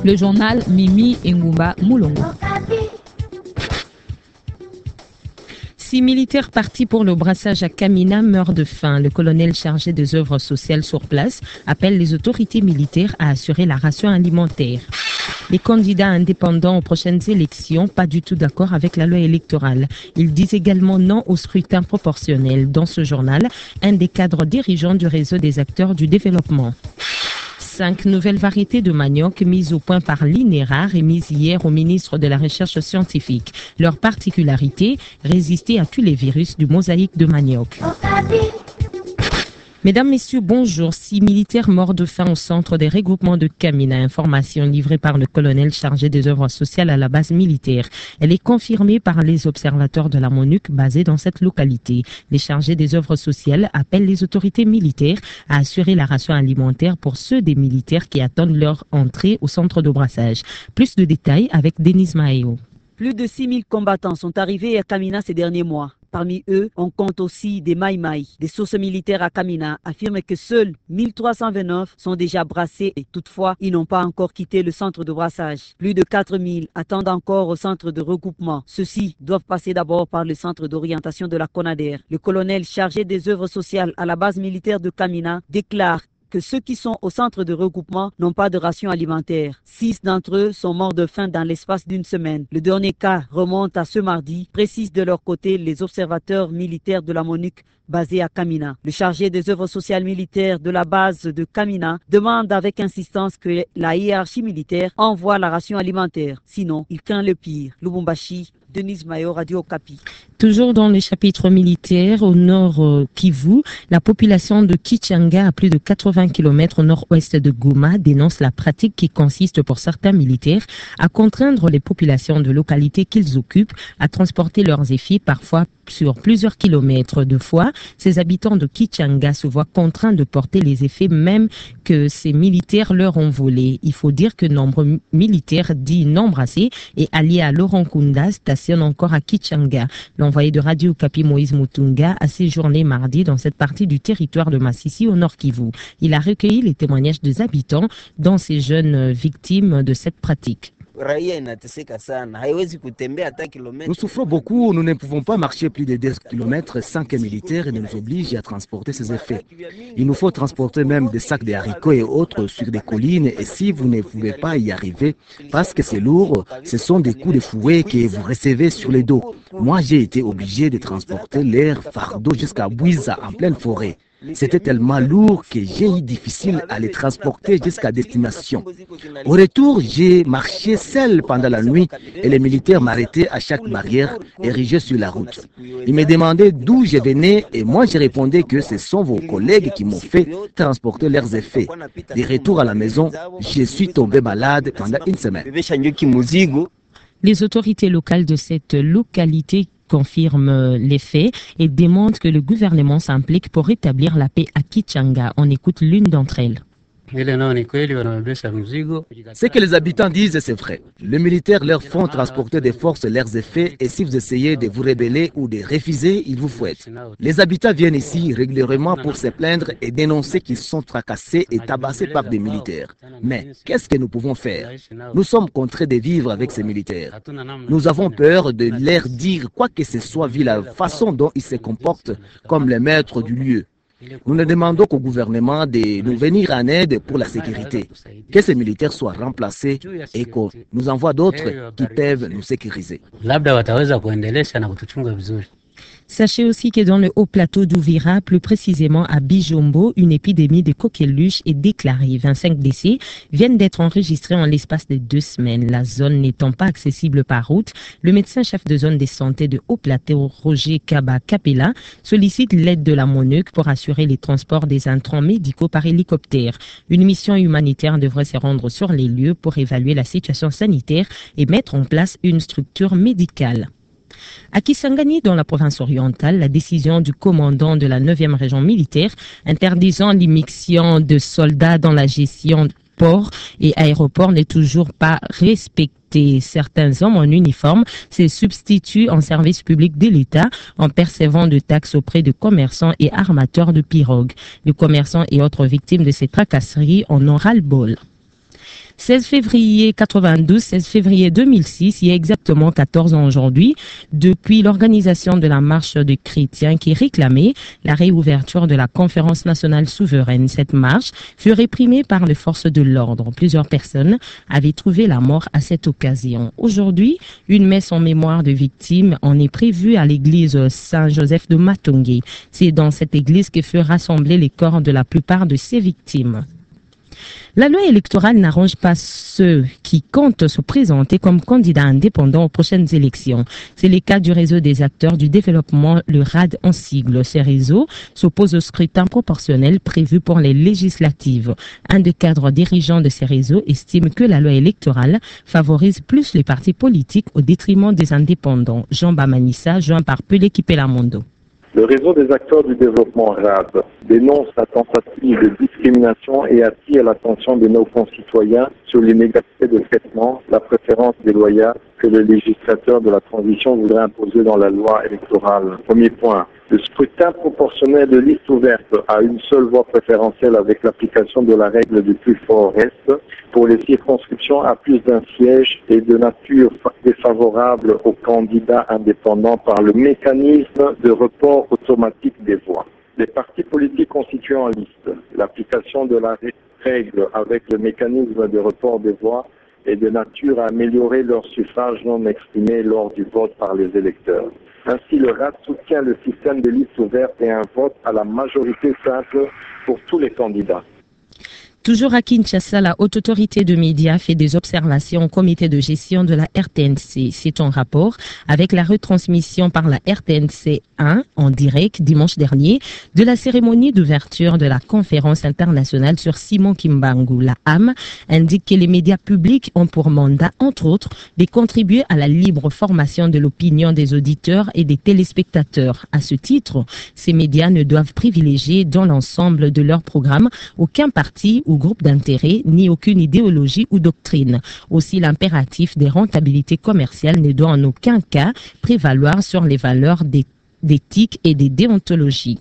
Le journal Mimi Ngumba Moulongo. 6 militaires partis pour le brassage à Kamina meurent de faim. Le colonel chargé des œuvres sociales sur place appelle les autorités militaires à assurer la ration alimentaire. Les candidats indépendants aux prochaines élections, pas du tout d'accord avec la loi électorale. Ils disent également non au scrutin proportionnel. Dans ce journal, un des cadres dirigeants du réseau des acteurs du développement. 5 nouvelles variétés de manioc mises au point par l'INERA remises hier au ministre de la Recherche scientifique. Leur particularité, résister à tous les virus du mosaïque de manioc. Mesdames, Messieurs, bonjour. 6 militaires morts de faim au centre des regroupements de Kamina. Information livrée par le colonel chargé des œuvres sociales à la base militaire. Elle est confirmée par les observateurs de la MONUC basés dans cette localité. Les chargés des œuvres sociales appellent les autorités militaires à assurer la ration alimentaire pour ceux des militaires qui attendent leur entrée au centre de brassage. Plus de détails avec Denise Maéo. Plus de 6 000 combattants sont arrivés à Kamina ces derniers mois. Parmi eux, on compte aussi des Maïmaï. Des sources militaires à Kamina affirment que seuls 1329 sont déjà brassés et toutefois, ils n'ont pas encore quitté le centre de brassage. Plus de 4000 attendent encore au centre de regroupement. Ceux-ci doivent passer d'abord par le centre d'orientation de la CONADER. Le colonel chargé des œuvres sociales à la base militaire de Kamina déclare que ceux qui sont au centre de regroupement n'ont pas de ration alimentaire. 6 d'entre eux sont morts de faim dans l'espace d'une semaine. Le dernier cas remonte à ce mardi, précisent de leur côté les observateurs militaires de la MONUC basés à Kamina. Le chargé des œuvres sociales militaires de la base de Kamina demande avec insistance que la hiérarchie militaire envoie la ration alimentaire. Sinon, il craint le pire. Lubumbashi, Denise Mayo, Radio Okapi. Toujours dans le chapitre militaire, au nord Kivu, la population de Kichanga, à plus de 80 km au nord-ouest de Goma, dénonce la pratique qui consiste pour certains militaires à contraindre les populations de localités qu'ils occupent à transporter leurs effets parfois sur plusieurs kilomètres. De fois, ces habitants de Kichanga se voient contraints de porter les effets même que ces militaires leur ont volés. Il faut dire que nombreux militaires dits non brassés et alliés à Laurent Kunda stationnent encore à Kichanga. L'envoyé de Radio Okapi Moïse Mutunga a séjourné mardi dans cette partie du territoire de Massissi au nord Kivu. Il a recueilli les témoignages des habitants dont ces jeunes victimes de cette pratique. Nous souffrons beaucoup, nous ne pouvons pas marcher plus de 10 km sans qu'un militaire ne nous oblige à transporter ses effets. Il nous faut transporter même des sacs de haricots et autres sur des collines et si vous ne pouvez pas y arriver parce que c'est lourd, ce sont des coups de fouet que vous recevez sur les dos. Moi j'ai été obligé de transporter l'air fardeau jusqu'à Bouiza en pleine forêt. C'était tellement lourd que j'ai eu difficile à les transporter jusqu'à destination. Au retour, j'ai marché seul pendant la nuit et les militaires m'arrêtaient à chaque barrière érigée sur la route. Ils me demandaient d'où je venais et moi je répondais que ce sont vos collègues qui m'ont fait transporter leurs effets. De retour à la maison, je suis tombé malade pendant une semaine. Les autorités locales de cette localité confirme les faits et démontre que le gouvernement s'implique pour rétablir la paix à Kichanga. On écoute l'une d'entre elles. Ce que les habitants disent, c'est vrai. Les militaires leur font transporter des forces leurs effets et si vous essayez de vous rebeller ou de refuser, ils vous fouettent. Les habitants viennent ici régulièrement pour se plaindre et dénoncer qu'ils sont tracassés et tabassés par des militaires. Mais qu'est-ce que nous pouvons faire? Nous sommes contraints de vivre avec ces militaires. Nous avons peur de leur dire quoi que ce soit vu la façon dont ils se comportent comme les maîtres du lieu. Nous ne demandons qu'au gouvernement de nous venir en aide pour la sécurité, que ces militaires soient remplacés et qu'on nous envoie d'autres qui peuvent nous sécuriser. Sachez aussi que dans le haut plateau d'Ouvira, plus précisément à Bijombo, une épidémie de coqueluche est déclarée. 25 décès viennent d'être enregistrés en l'espace de 2 semaines. La zone n'étant pas accessible par route, le médecin-chef de zone de santé de haut plateau, Roger Kaba Capella, sollicite l'aide de la MONUC pour assurer les transports des intrants médicaux par hélicoptère. Une mission humanitaire devrait se rendre sur les lieux pour évaluer la situation sanitaire et mettre en place une structure médicale. À Kisangani, dans la province orientale, la décision du commandant de la 9e région militaire interdisant l'immixtion de soldats dans la gestion de ports et aéroports n'est toujours pas respectée. Certains hommes en uniforme se substituent en service public de l'État en percevant de taxes auprès de commerçants et armateurs de pirogues. Les commerçants et autres victimes de ces tracasseries en ont ras-le-bol. 16 février 92, 16 février 2006, il y a exactement 14 ans aujourd'hui, depuis l'organisation de la marche des chrétiens qui réclamait la réouverture de la conférence nationale souveraine. Cette marche fut réprimée par les forces de l'ordre. Plusieurs personnes avaient trouvé la mort à cette occasion. Aujourd'hui, une messe en mémoire de victimes en est prévue à l'église Saint-Joseph de Matongé. C'est dans cette église que furent rassemblés les corps de la plupart de ces victimes. La loi électorale n'arrange pas ceux qui comptent se présenter comme candidats indépendants aux prochaines élections. C'est le cas du réseau des acteurs du développement, le RAD en sigle. Ces réseaux s'opposent au scrutin proportionnel prévu pour les législatives. Un des cadres dirigeants de ces réseaux estime que la loi électorale favorise plus les partis politiques au détriment des indépendants. Jean Bamanissa, joint par Pelé Kipelamondo. Le réseau des acteurs du développement RAD dénonce la tentative de discrimination et attire l'attention de nos concitoyens sur l'inégalité de traitement, la préférence déloyale que le législateur de la transition voudrait imposer dans la loi électorale. Premier point, le scrutin proportionnel de liste ouverte à une seule voix préférentielle avec l'application de la règle du plus fort reste pour les circonscriptions à plus d'un siège et de nature défavorable aux candidats indépendants par le mécanisme de report automatique des voix. Les partis politiques constituant en liste, l'application de la règle avec le mécanisme de report des voix est de nature à améliorer leur suffrage non exprimé lors du vote par les électeurs. Ainsi, le RAD soutient le système de liste ouverte et un vote à la majorité simple pour tous les candidats. Toujours à Kinshasa, la haute autorité de médias fait des observations au comité de gestion de la RTNC. C'est en rapport avec la retransmission par la RTNC 1 en direct dimanche dernier de la cérémonie d'ouverture de la conférence internationale sur Simon Kimbangu. La AM indique que les médias publics ont pour mandat, entre autres, de contribuer à la libre formation de l'opinion des auditeurs et des téléspectateurs. À ce titre, ces médias ne doivent privilégier dans l'ensemble de leur programme aucun parti ou groupe d'intérêt, ni aucune idéologie ou doctrine. Aussi, l'impératif des rentabilités commerciales ne doit en aucun cas prévaloir sur les valeurs d'éthique et de déontologie.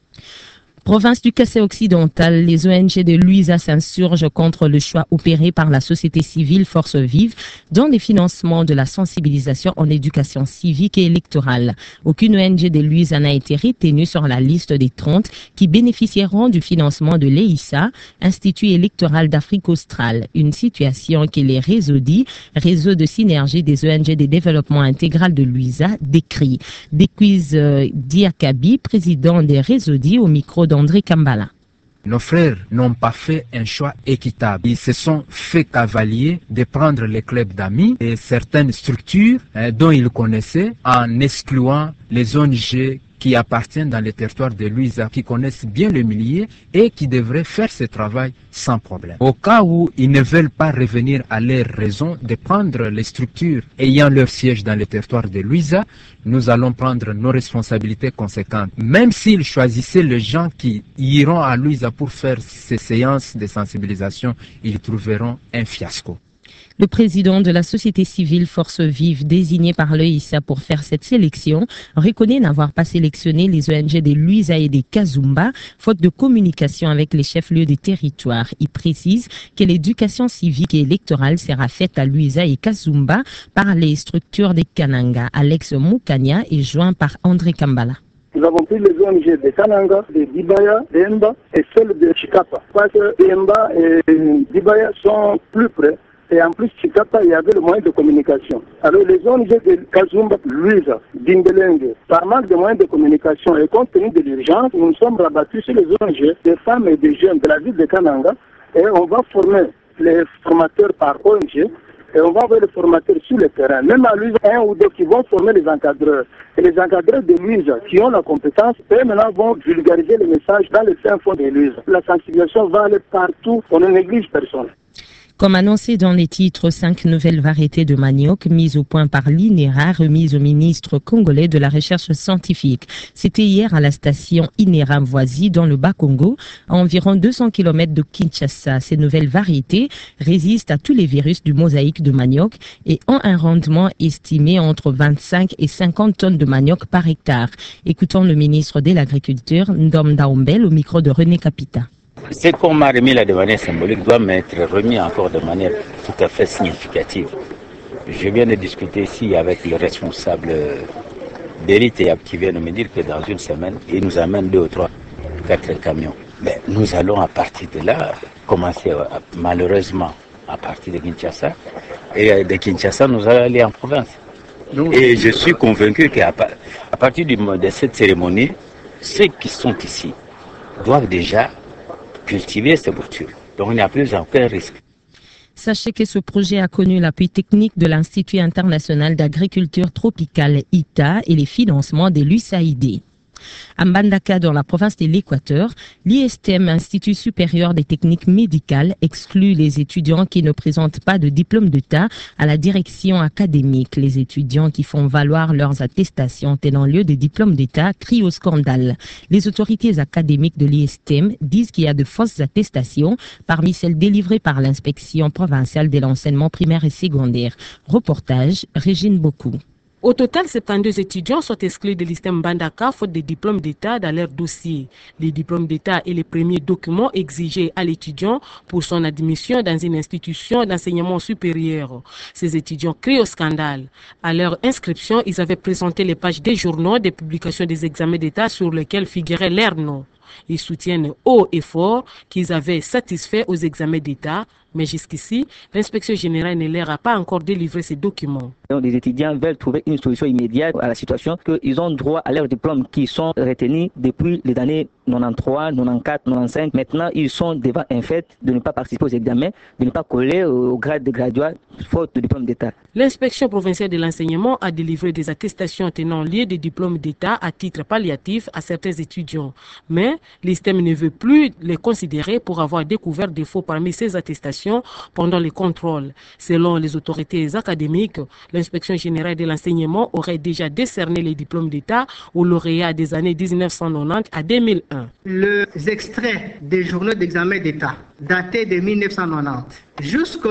Province du Kassai occidental, les ONG de Luiza s'insurgent contre le choix opéré par la société civile Force Vive dans les financements de la sensibilisation en éducation civique et électorale. Aucune ONG de Luiza n'a été retenue sur la liste des 30 qui bénéficieront du financement de l'EISA, Institut électoral d'Afrique australe. Une situation que les RÉSODI, réseau de synergie des ONG de développement intégral de Luiza, décrit. Déquiz Diakabi, président des RÉSODI, au micro d'André Kambala. Nos frères n'ont pas fait un choix équitable. Ils se sont fait cavalier de prendre les clubs d'amis et certaines structures dont ils connaissaient en excluant les ONG qui appartiennent dans les territoires de Luiza, qui connaissent bien le milieu et qui devraient faire ce travail sans problème. Au cas où ils ne veulent pas revenir à leur raison de prendre les structures ayant leur siège dans les territoires de Luiza, nous allons prendre nos responsabilités conséquentes. Même s'ils choisissaient les gens qui iront à Luiza pour faire ces séances de sensibilisation, ils trouveront un fiasco. Le président de la société civile Force Vive, désigné par l'EISA pour faire cette sélection, reconnaît n'avoir pas sélectionné les ONG des Luiza et des Kazumba, faute de communication avec les chefs-lieux des territoires. Il précise que l'éducation civique et électorale sera faite à Luiza et Kazumba par les structures des Kananga. Alex Moukania est joint par André Kambala. Nous avons pris les ONG de Kananga, de Dibaya, d'Emba et celles de Chikapa. Parce que Emba et Dibaya sont plus près. Et en plus, Chikapa, il y avait le moyen de communication. Alors, les ONG de Kazumba, Luiza, Dimbelenge, par manque de moyens de communication et compte tenu de l'urgence, nous sommes rabattus sur les ONG des femmes et des jeunes de la ville de Kananga et on va former les formateurs par ONG et on va envoyer les formateurs sur le terrain. Même à Luiza, un ou deux qui vont former les encadreurs. Et les encadreurs de Luiza qui ont la compétence, eux maintenant vont vulgariser les messages dans les fins fonds de Luiza. La sensibilisation va aller partout, on ne néglige personne. Comme annoncé dans les titres, 5 nouvelles variétés de manioc mises au point par l'INERA, remises au ministre congolais de la recherche scientifique. C'était hier à la station INERA Mvoisi dans le Bas-Congo, à environ 200 km de Kinshasa. Ces nouvelles variétés résistent à tous les virus du mosaïque de manioc et ont un rendement estimé entre 25 et 50 tonnes de manioc par hectare. Écoutons le ministre de l'Agriculture, Ndom Daombel, au micro de René Capita. Ce qu'on m'a remis là de manière symbolique doit m'être remis encore de manière tout à fait significative. Je viens de discuter ici avec le responsable d'élite qui vient de me dire que dans une semaine, il nous amène 2 ou 3, 4 camions. Mais nous allons à partir de là commencer malheureusement à partir de Kinshasa. Et de Kinshasa, nous allons aller en province. Et je suis convaincu qu'à partir de cette cérémonie, ceux qui sont ici doivent déjà cultiver ces boutures. Donc il n'y a plus aucun risque. Sachez que ce projet a connu l'appui technique de l'Institut international d'agriculture tropicale ITA et les financements de l'USAID. À Mbandaka, dans la province de l'Équateur, l'ISTM, Institut supérieur des techniques médicales, exclut les étudiants qui ne présentent pas de diplôme d'État à la direction académique. Les étudiants qui font valoir leurs attestations tenant lieu des diplômes d'État crient au scandale. Les autorités académiques de l'ISTM disent qu'il y a de fausses attestations parmi celles délivrées par l'inspection provinciale de l'enseignement primaire et secondaire. Reportage, Régine Beaucoup. Au total, 72 étudiants sont exclus de l'ISTM Mbandaka faute des diplômes d'État dans leur dossier. Les diplômes d'État est le premier document exigé à l'étudiant pour son admission dans une institution d'enseignement supérieur. Ces étudiants crient au scandale. À leur inscription, ils avaient présenté les pages des journaux des publications des examens d'État sur lesquels figurait leur nom. Ils soutiennent haut et fort qu'ils avaient satisfait aux examens d'État, mais jusqu'ici, l'inspection générale ne leur a pas encore délivré ces documents. Les étudiants veulent trouver une solution immédiate à la situation, qu'ils ont droit à leurs diplômes qui sont retenus depuis les années 93, 94, 95. Maintenant, ils sont devant un fait de ne pas participer aux examens, de ne pas coller au grade de graduat, faute de diplôme d'État. L'inspection provinciale de l'enseignement a délivré des attestations tenant lieu des diplômes d'État à titre palliatif à certains étudiants. Mais l'ISTM ne veut plus les considérer pour avoir découvert des faux parmi ces attestations pendant les contrôles. Selon les autorités académiques, l'inspection générale de l'enseignement aurait déjà décerné les diplômes d'État aux lauréats des années 1990 à 2001. Les extraits des journaux d'examen d'État datés de 1990 jusqu'en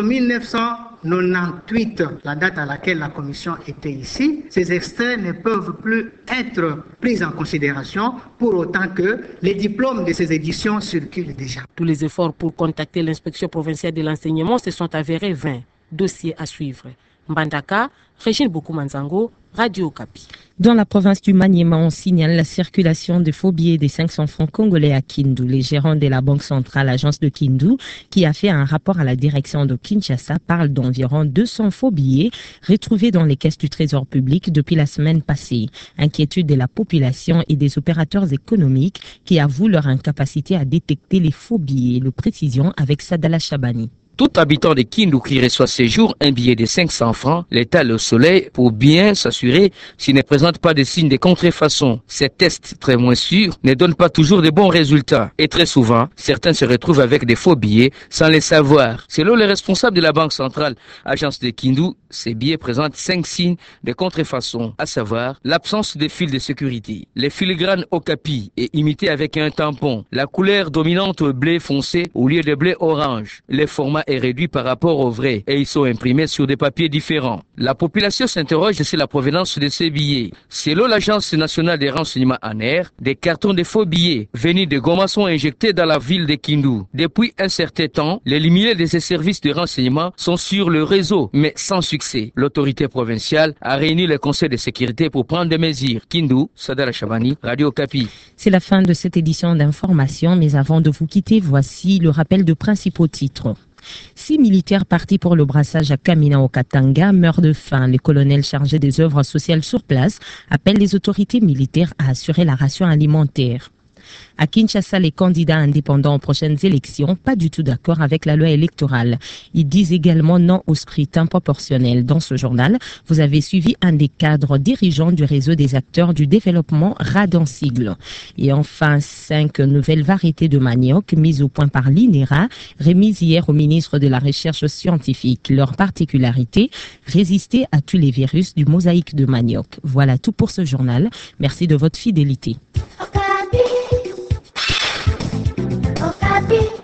1998, la date à laquelle la commission était ici, ces extraits ne peuvent plus être pris en considération pour autant que les diplômes de ces éditions circulent déjà. Tous les efforts pour contacter l'inspection provinciale de l'enseignement se sont avérés vains. Dossier à suivre. Mbandaka, Régine Bokou-Manzango, Radio Okapi. Dans la province du Maniema, on signale la circulation de faux billets des 500 francs congolais à Kindu. Les gérants de la Banque centrale, agence de Kindu, qui a fait un rapport à la direction de Kinshasa, parlent d'environ 200 faux billets retrouvés dans les caisses du Trésor public depuis la semaine passée. Inquiétude de la population et des opérateurs économiques qui avouent leur incapacité à détecter les faux billets. Le précision avec Sadala Chabani. Tout habitant de Kindu qui reçoit ces jours un billet de 500 francs l'étale au soleil pour bien s'assurer s'il ne présente pas de signes de contrefaçon. Ces tests très moins sûrs ne donnent pas toujours de bons résultats. Et très souvent, certains se retrouvent avec des faux billets sans les savoir. Selon les responsables de la Banque centrale, agence de Kindu, ces billets présentent 5 signes de contrefaçon, à savoir l'absence de fil de sécurité, les filigranes Okapi est imité avec un tampon, la couleur dominante bleu foncé au lieu de bleu orange, les formats est réduit par rapport au vrai et ils sont imprimés sur des papiers différents. La population s'interroge sur la provenance de ces billets. Selon l'Agence nationale des renseignements ANR, des cartons de faux billets venus de Goma sont injectés dans la ville de Kindu. Depuis un certain temps, les lumières de ces services de renseignement sont sur le réseau, mais sans succès. L'autorité provinciale a réuni le conseil de sécurité pour prendre des mesures. Kindu, Sadala Chabani, Radio Okapi. C'est la fin de cette édition d'information, mais avant de vous quitter, voici le rappel de principaux titres. 6 militaires partis pour le brassage à Kamina au Katanga meurent de faim. Le colonel chargé des œuvres sociales sur place appelle les autorités militaires à assurer la ration alimentaire. À Kinshasa, les candidats indépendants aux prochaines élections, pas du tout d'accord avec la loi électorale. Ils disent également non au scrutin proportionnel. Dans ce journal, vous avez suivi un des cadres dirigeants du réseau des acteurs du développement Radansigle. Et enfin, 5 nouvelles variétés de manioc mises au point par l'INERA, remises hier au ministre de la Recherche scientifique. Leur particularité, résister à tous les virus du mosaïque de manioc. Voilà tout pour ce journal. Merci de votre fidélité. Okapi.